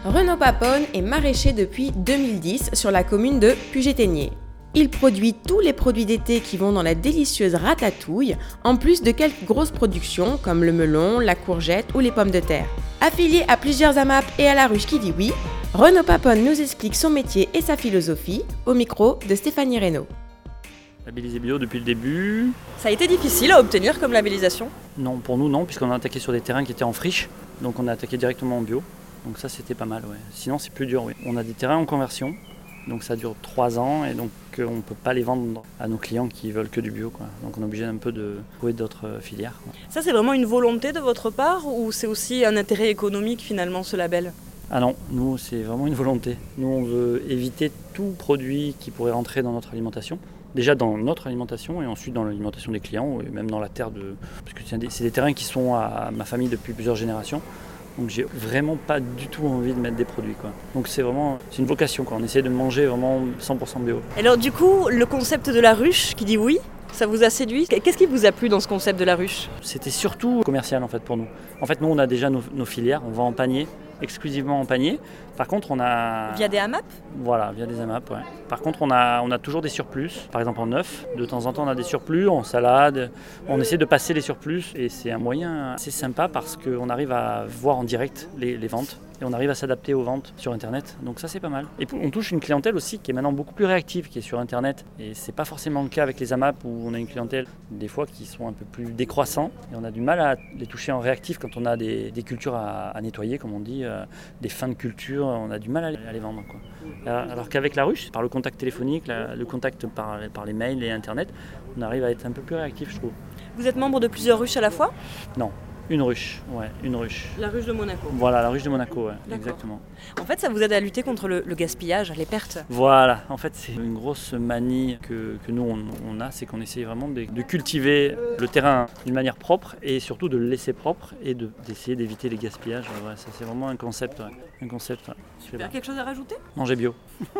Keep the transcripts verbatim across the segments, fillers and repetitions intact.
Renaud Papone est maraîcher depuis deux mille dix sur la commune de Puget-Théniers. Il produit tous les produits d'été qui vont dans la délicieuse ratatouille, en plus de quelques grosses productions comme le melon, la courgette ou les pommes de terre. Affilié à plusieurs A M A P et à la ruche qui dit oui, Renaud Papone nous explique son métier et sa philosophie au micro de Stéphanie Reynaud. Labellisé bio depuis le début. Ça a été difficile à obtenir comme labellisation ? Non, pour nous non, puisqu'on a attaqué sur des terrains qui étaient en friche, donc on a attaqué directement en bio. Donc ça c'était pas mal, ouais. Sinon c'est plus dur, oui. On a des terrains en conversion, donc ça dure trois ans et donc euh, on ne peut pas les vendre à nos clients qui veulent que du bio, quoi. Donc on est obligé un peu de trouver d'autres euh, filières, quoi. Ça c'est vraiment une volonté de votre part ou c'est aussi un intérêt économique finalement ce label ? Ah non, nous c'est vraiment une volonté. Nous on veut éviter tout produit qui pourrait rentrer dans notre alimentation. Déjà dans notre alimentation et ensuite dans l'alimentation des clients et même dans la terre de... Parce que c'est des, c'est des terrains qui sont à ma famille depuis plusieurs générations. Donc j'ai vraiment pas du tout envie de mettre des produits, quoi. Donc c'est vraiment c'est une vocation, quoi. On essaie de manger vraiment cent pour cent bio. Et alors du coup, le concept de la ruche qui dit oui, ça vous a séduit ? Qu'est-ce qui vous a plu dans ce concept de la ruche ? C'était surtout commercial en fait pour nous. En fait nous on a déjà nos, nos filières, on vend en panier, exclusivement en panier. Par contre on a... Via des A M A P ? Voilà, via des A M A P, ouais. Par contre on a, on a toujours des surplus, par exemple en œuf, de temps en temps on a des surplus, en salade, on essaie de passer les surplus et c'est un moyen assez sympa parce qu'on arrive à voir en direct les, les ventes et on arrive à s'adapter aux ventes sur internet, donc ça c'est pas mal. Et on touche une clientèle aussi qui est maintenant beaucoup plus réactive, qui est sur internet et c'est pas forcément le cas avec les A M A P où on a une clientèle des fois qui sont un peu plus décroissants et on a du mal à les toucher en réactif quand on a des, des cultures à, à nettoyer comme on dit, euh, des fins de culture, on a du mal à les, à les vendre, quoi. Alors qu'avec la ruche, par le contact téléphonique, la, le contact par, par les mails et internet, on arrive à être un peu plus réactif, je trouve. Vous êtes membre de plusieurs ruches à la fois ? Non, une ruche, ouais, une ruche. La ruche de Monaco. Voilà, la ruche de Monaco, ouais, D'accord. exactement. En fait, ça vous aide à lutter contre le, le gaspillage, les pertes. Voilà, en fait, c'est une grosse manie que, que nous, on, on a, c'est qu'on essaie vraiment de, de cultiver le terrain d'une manière propre et surtout de le laisser propre et de, d'essayer d'éviter les gaspillages. Ouais, ça, c'est vraiment un concept, ouais. Un concept, ouais. Super. Quelque chose à rajouter ? Manger bio.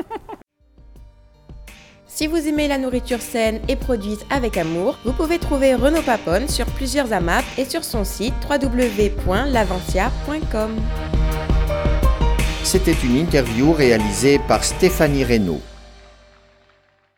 Si vous aimez la nourriture saine et produite avec amour, vous pouvez trouver Renaud Papone sur plusieurs A M A P et sur son site w w w point lavancia point com. C'était une interview réalisée par Stéphanie Reynaud.